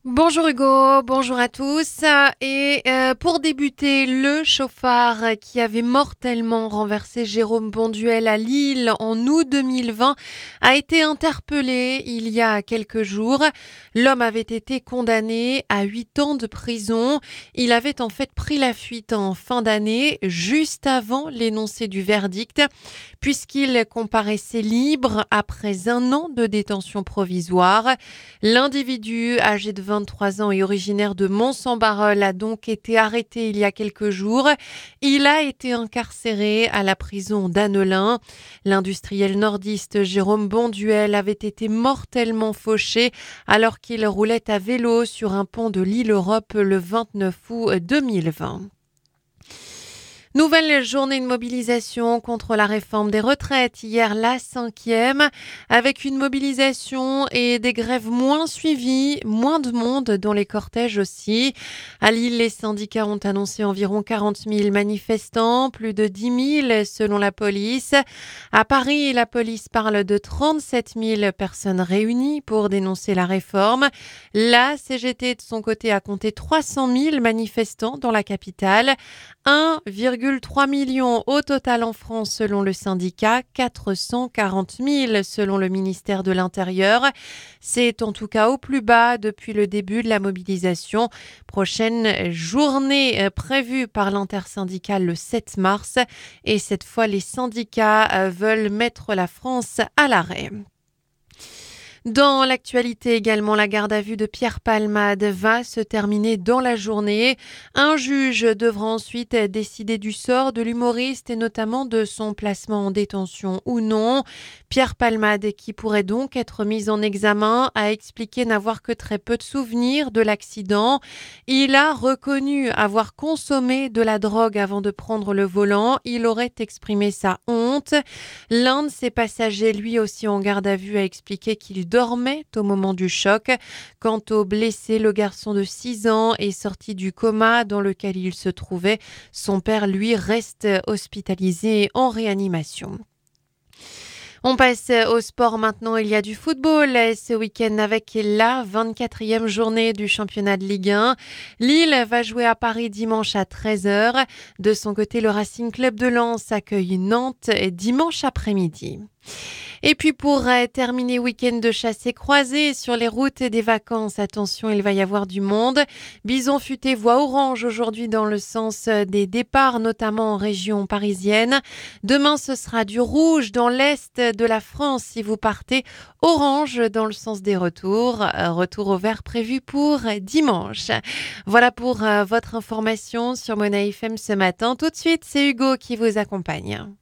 Bonjour Hugo, bonjour à tous. Pour débuter, le chauffard qui avait mortellement renversé Jérôme Bonduel à Lille en août 2020 a été interpellé il y a quelques jours. L'homme avait été condamné à 8 ans de prison. Il avait en fait pris la fuite en fin d'année, juste avant l'énoncé du verdict, puisqu'il comparaissait libre après un an de détention provisoire. L'individu, âgé de 23 ans et originaire de Mons-en-Barœul, a donc été arrêté il y a quelques jours. Il a été incarcéré à la prison d'Annelin. L'industriel nordiste Jérôme Bonduel avait été mortellement fauché alors qu'il roulait à vélo sur un pont de l'île Europe le 29 août 2020. Nouvelle journée de mobilisation contre la réforme des retraites. Hier, la 5e, avec une mobilisation et des grèves moins suivies, moins de monde dans les cortèges aussi. À Lille, les syndicats ont annoncé environ 40 000 manifestants, plus de 10 000 selon la police. À Paris, la police parle de 37 000 personnes réunies pour dénoncer la réforme. La CGT, de son côté, a compté 300 000 manifestants dans la capitale. 1,3 million au total en France selon le syndicat, 440 000 selon le ministère de l'Intérieur. C'est en tout cas au plus bas depuis le début de la mobilisation. Prochaine journée prévue par l'intersyndicale le 7 mars. Et cette fois, les syndicats veulent mettre la France à l'arrêt. Dans l'actualité également, la garde à vue de Pierre Palmade va se terminer dans la journée. Un juge devra ensuite décider du sort de l'humoriste et notamment de son placement en détention ou non. Pierre Palmade, qui pourrait donc être mis en examen, a expliqué n'avoir que très peu de souvenirs de l'accident. Il a reconnu avoir consommé de la drogue avant de prendre le volant. Il aurait exprimé sa honte. L'un de ses passagers, lui aussi en garde à vue, a expliqué qu'il dormait au moment du choc. Quant au blessé, le garçon de 6 ans est sorti du coma dans lequel il se trouvait. Son père, lui, reste hospitalisé en réanimation. On passe au sport maintenant. Il y a du football ce week-end avec la 24e journée du championnat de Ligue 1. Lille va jouer à Paris dimanche à 13h. De son côté, le Racing Club de Lens accueille Nantes dimanche après-midi. Et puis pour terminer, week-end de chasse et croisée sur les routes des vacances. Attention, il va y avoir du monde. Bison futé voie orange aujourd'hui dans le sens des départs, notamment en région parisienne. Demain, ce sera du rouge dans l'est de la France si vous partez. Orange dans le sens des retours. Retour au vert prévu pour dimanche. Voilà pour votre information sur Mona FM ce matin. Tout de suite, c'est Hugo qui vous accompagne.